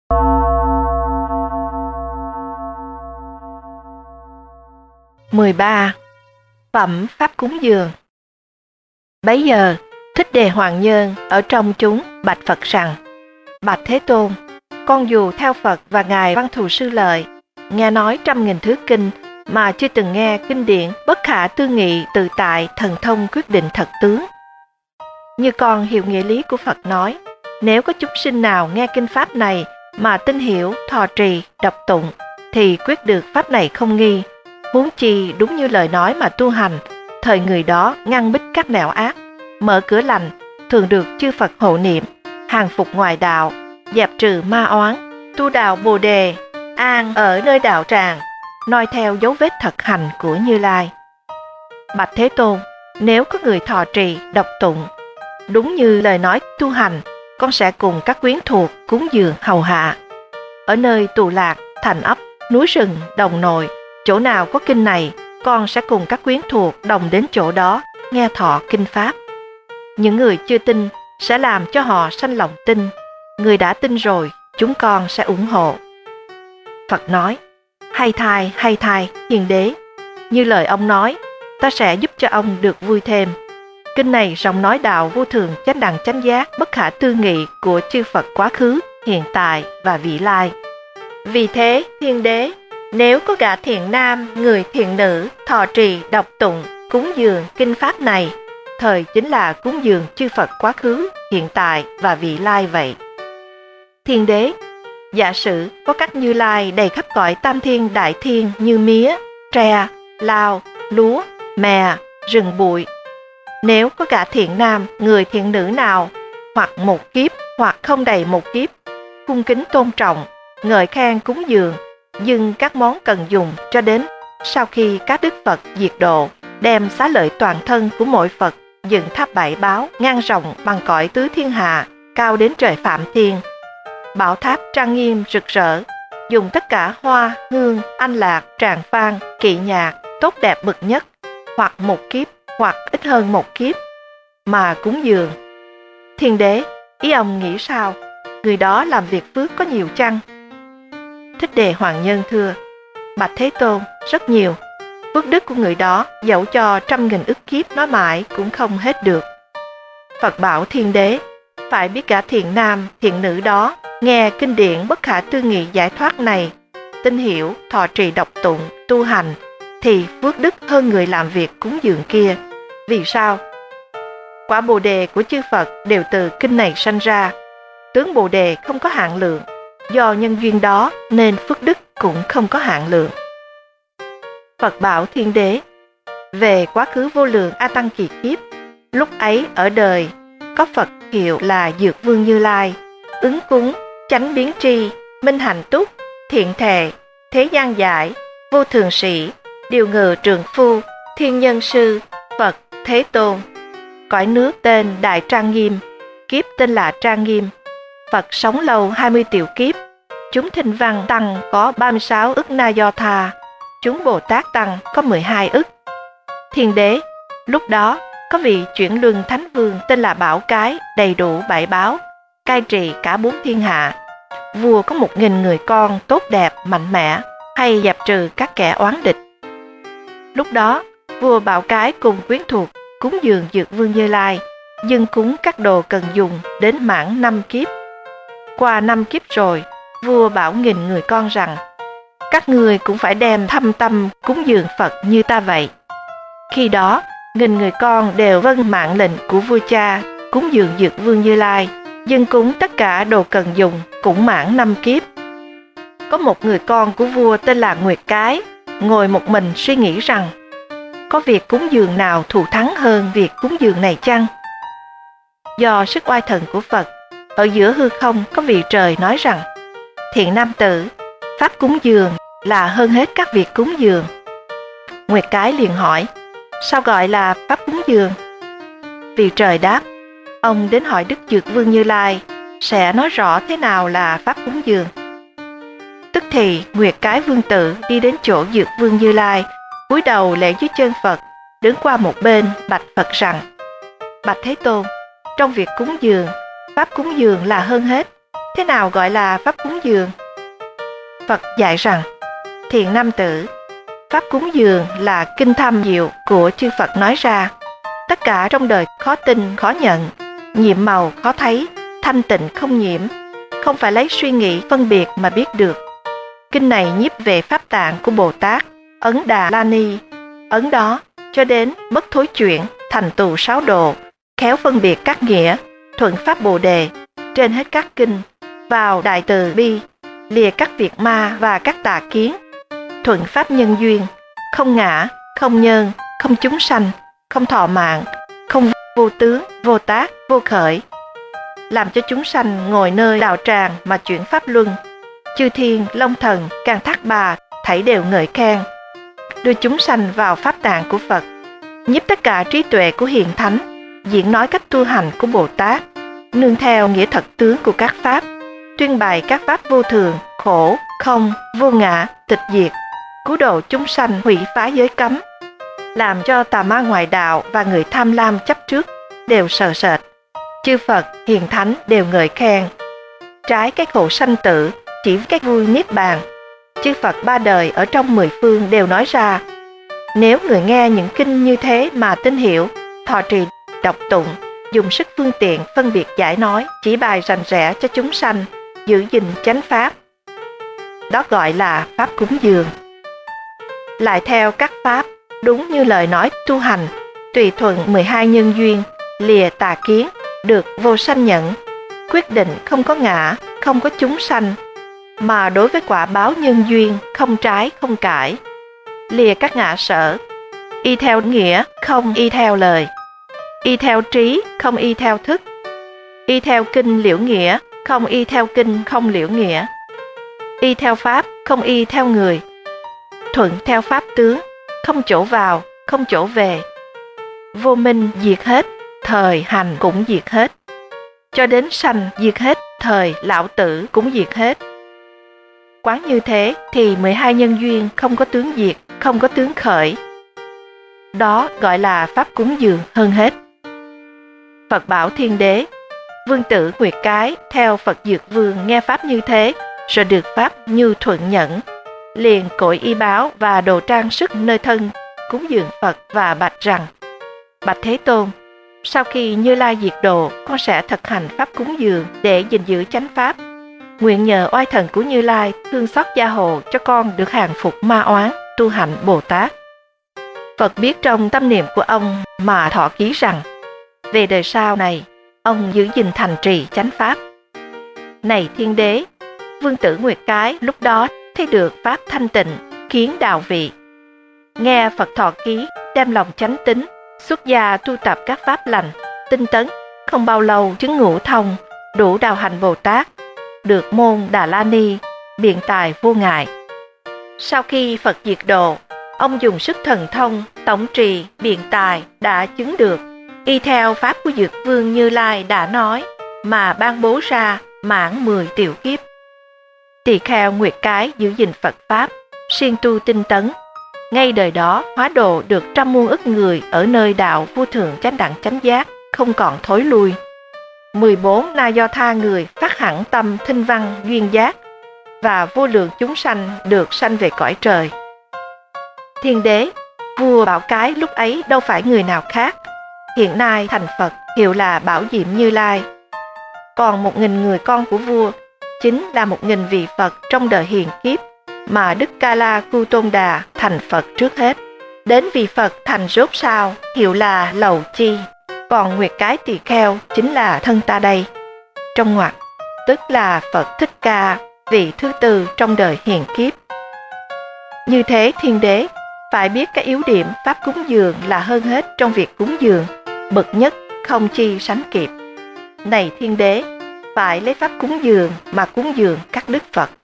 13. Phẩm pháp cúng dường. Bấy giờ, Thích Đề Hoàng Nhân ở trong chúng bạch Phật rằng: Bạch Thế Tôn, con dù theo Phật và Ngài Văn Thù Sư Lợi, nghe nói 100.000 thứ kinh mà chưa từng nghe kinh điển bất khả tư nghị tự tại thần thông quyết định thật tướng. Như con hiểu nghĩa lý của Phật nói, nếu có chúng sinh nào nghe kinh pháp này mà tin hiểu, thọ trì, đọc tụng, thì quyết được pháp này không nghi. Huống chi đúng như lời nói mà tu hành, thời người đó ngăn bích các nẻo ác, mở cửa lành, thường được chư Phật hộ niệm, hàng phục ngoại đạo, dẹp trừ ma oán, tu đạo Bồ đề, an ở nơi đạo tràng, noi theo dấu vết thực hành của Như Lai. Bạch Thế Tôn, nếu có người thọ trì, đọc tụng, đúng như lời nói tu hành, con sẽ cùng các quyến thuộc cúng dường hầu hạ. Ở nơi tù lạc, thành ấp, núi rừng, đồng nội, chỗ nào có kinh này, con sẽ cùng các quyến thuộc đồng đến chỗ đó, nghe thọ kinh pháp. Những người chưa tin sẽ làm cho họ sanh lòng tin. Người đã tin rồi, chúng con sẽ ủng hộ. Phật nói: hay thay, Hiền Đế. Như lời ông nói, ta sẽ giúp cho ông được vui thêm. Kinh này rộng nói đạo vô thường chánh đẳng chánh giác bất khả tư nghị của chư Phật quá khứ, hiện tại và vị lai. Vì thế, Thiên Đế, nếu có gã thiện nam, người thiện nữ, thọ trì, đọc tụng, cúng dường kinh pháp này, thời chính là cúng dường chư Phật quá khứ, hiện tại và vị lai vậy. Thiên Đế, giả sử có các Như Lai đầy khắp cõi tam thiên đại thiên như mía, tre, lao, lúa, mè, rừng bụi. Nếu có gã thiện nam, người thiện nữ nào, hoặc một kiếp, hoặc không đầy một kiếp, cung kính tôn trọng, ngợi khen cúng dường, dâng các món cần dùng cho đến sau khi các đức Phật diệt độ, đem xá lợi toàn thân của mỗi Phật dựng tháp bảy báo ngang rộng bằng cõi tứ thiên hạ, cao đến trời Phạm Thiên. Bảo tháp trang nghiêm rực rỡ, dùng tất cả hoa, hương, anh lạc, tràng phan, kỵ nhạc, tốt đẹp bậc nhất, hoặc một kiếp, hoặc ít hơn một kiếp, mà cúng dường. Thiên Đế, ý ông nghĩ sao? Người đó làm việc phước có nhiều chăng? Thích Đề Hoàng Nhân thưa: Bạch Thế Tôn, rất nhiều. Phước đức của người đó dẫu cho 100.000 ức kiếp nói mãi cũng không hết được. Phật bảo Thiên Đế, phải biết gã thiện nam, thiện nữ đó nghe kinh điển bất khả tư nghị giải thoát này, tin hiểu, thọ trì đọc tụng, tu hành, thì phước đức hơn người làm việc cúng dường kia. Vì sao? Quả Bồ đề của chư Phật đều từ kinh này sanh ra. Tướng Bồ đề không có hạn lượng, do nhân duyên đó nên phước đức cũng không có hạn lượng. Phật bảo Thiên Đế, về quá khứ vô lượng A Tăng kỳ kiếp, lúc ấy ở đời có Phật hiệu là Dược Vương Như Lai, ứng cúng, chánh biến tri, minh hạnh túc, thiện thệ, thế gian giải, vô thường sĩ, điều ngự trường phu, thiên nhân sư, Phật Thế Tôn. Cõi nước tên Đại Trang Nghiêm, kiếp tên là Trang Nghiêm. Phật sống lâu 20 tiểu kiếp. Chúng Thinh Văn Tăng có 36 ức Na Do Tha, chúng Bồ Tát Tăng có 12 ức. Thiên Đế, lúc đó có vị chuyển luân Thánh Vương tên là Bảo Cái, đầy đủ 7 báo, cai trị cả 4 thiên hạ. Vua có 1.000 người con tốt đẹp, mạnh mẽ, hay dẹp trừ các kẻ oán địch. Lúc đó, vua Bảo Cái cùng quyến thuộc cúng dường Dược Vương Như Lai, dâng cúng các đồ cần dùng đến mãn 5 kiếp. Qua 5 kiếp rồi, vua bảo 1.000 người con rằng: các người cũng phải đem thâm tâm cúng dường Phật như ta vậy. Khi đó, 1.000 người con đều vâng mạng lệnh của vua cha, cúng dường Dược Vương Như Lai, dâng cúng tất cả đồ cần dùng cũng mãn 5 kiếp. Có một người con của vua tên là Nguyệt Cái, ngồi một mình suy nghĩ rằng: có việc cúng dường nào thù thắng hơn việc cúng dường này chăng? Do sức oai thần của Phật, ở giữa hư không có vị trời nói rằng: thiện nam tử, pháp cúng dường là hơn hết các việc cúng dường. Nguyệt Cái liền hỏi: sao gọi là pháp cúng dường? Vị trời đáp: ông đến hỏi Đức Dược Vương Như Lai, sẽ nói rõ thế nào là pháp cúng dường. Tức thì Nguyệt Cái vương tử đi đến chỗ Dược Vương Như Lai, cúi đầu lễ dưới chân Phật, đứng qua một bên bạch Phật rằng: bạch Thế Tôn, trong việc cúng dường, pháp cúng dường là hơn hết, Thế nào gọi là pháp cúng dường? Phật dạy rằng, thiện nam tử, pháp cúng dường là kinh thâm diệu của chư Phật nói ra. Tất cả trong đời khó tin, khó nhận, nhiệm màu khó thấy, thanh tịnh không nhiễm, không phải lấy suy nghĩ phân biệt mà biết được. Kinh này nhiếp về pháp tạng của Bồ Tát Ấn Đà La Ni, ấn đó cho đến bất thối chuyển, thành tựu 6 độ, khéo phân biệt các nghĩa, thuận pháp Bồ đề, trên hết các kinh, vào đại từ bi, lìa các việc ma và các tà kiến, thuận pháp nhân duyên, không ngã, không nhân, không chúng sanh, không thọ mạng, không vô tướng, vô tác, vô khởi, làm cho chúng sanh ngồi nơi đạo tràng mà chuyển pháp luân. Chư thiên, long thần, càng thác bà, thảy đều ngợi khen, đưa chúng sanh vào pháp tạng của Phật, nhiếp tất cả trí tuệ của hiền thánh, diễn nói cách tu hành của Bồ Tát, nương theo nghĩa thật tướng của các pháp, tuyên bày các pháp vô thường, khổ, không, vô ngã, tịch diệt, cứu độ chúng sanh hủy phá giới cấm, làm cho tà ma ngoại đạo và người tham lam chấp trước đều sợ sệt. Chư Phật, hiền thánh đều ngợi khen. Trái cái khổ sanh tử, chỉ cái vui niết bàn, chư Phật ba đời ở trong 10 phương đều nói ra. Nếu người nghe những kinh như thế mà tin hiểu, thọ trì, đọc tụng, dùng sức phương tiện phân biệt giải nói, chỉ bài rành rẽ cho chúng sanh, giữ gìn chánh pháp, đó gọi là pháp cúng dường. Lại theo các pháp, đúng như lời nói tu hành, tùy thuận 12 nhân duyên, lìa tà kiến, được vô sanh nhẫn, quyết định không có ngã, không có chúng sanh, mà đối với quả báo nhân duyên, không trái, không cãi, lìa các ngã sở, y theo nghĩa, không y theo lời, y theo trí, không y theo thức, y theo kinh liễu nghĩa, không y theo kinh không liễu nghĩa, y theo pháp, không y theo người, thuận theo pháp tướng, không chỗ vào, không chỗ về, vô minh diệt hết, thời hành cũng diệt hết, cho đến sanh diệt hết, thời lão tử cũng diệt hết. Quán như thế thì 12 nhân duyên không có tướng diệt, không có tướng khởi. Đó gọi là pháp cúng dường hơn hết. Phật bảo Thiên Đế, Vương tử Nguyệt Cái theo Phật Dược Vương nghe pháp như thế, rồi được pháp như thuận nhẫn, liền cội y báo và đồ trang sức nơi thân cúng dường Phật và bạch rằng: Bạch Thế Tôn, sau khi Như Lai diệt độ, con sẽ thực hành pháp cúng dường để gìn giữ chánh pháp. Nguyện nhờ oai thần của Như Lai thương xót gia hộ cho con được hàng phục ma oán, tu hạnh Bồ Tát. Phật biết trong tâm niệm của ông mà thọ ký rằng, về đời sau này, ông giữ gìn thành trì chánh pháp. Này Thiên Đế, Vương tử Nguyệt Cái lúc đó thấy được pháp thanh tịnh, kiến đạo vị. Nghe Phật thọ ký, đem lòng chánh tín, xuất gia tu tập các pháp lành, tinh tấn, không bao lâu chứng ngũ thông, đủ đạo hành Bồ Tát, được môn Đà La Ni, biện tài vô ngại. Sau khi Phật diệt độ, ông dùng sức thần thông, tổng trì, biện tài đã chứng được, y theo pháp của Dược Vương Như Lai đã nói, mà ban bố ra mãn 10 tiểu kiếp. Tỳ kheo Nguyệt Cái giữ gìn Phật Pháp, siêng tu tinh tấn, ngay đời đó hóa độ được trăm muôn ức người ở nơi đạo vô thượng chánh đẳng chánh giác, không còn thối lui. 14 na do tha người phát hẳn tâm thinh văn duyên giác, và vô lượng chúng sanh được sanh về cõi trời. Thiên Đế, vua Bảo Cái lúc ấy đâu phải người nào khác, hiện nay thành Phật, hiệu là Bảo Diệm Như Lai. Còn 1000 người con của vua, chính là 1000 vị Phật trong đời hiền kiếp, mà Đức Ca La Cu Tôn Đà thành Phật trước hết. Đến vị Phật thành rốt sau, hiệu là Lầu Chi. Còn Nguyệt Cái tỳ kheo chính là thân ta đây. Trong ngoặc, tức là Phật Thích Ca, vị thứ tư trong đời hiền kiếp. Như thế Thiên Đế phải biết cái yếu điểm pháp cúng dường là hơn hết trong việc cúng dường, bậc nhất không chi sánh kịp. Này Thiên Đế, phải lấy pháp cúng dường mà cúng dường các đức Phật.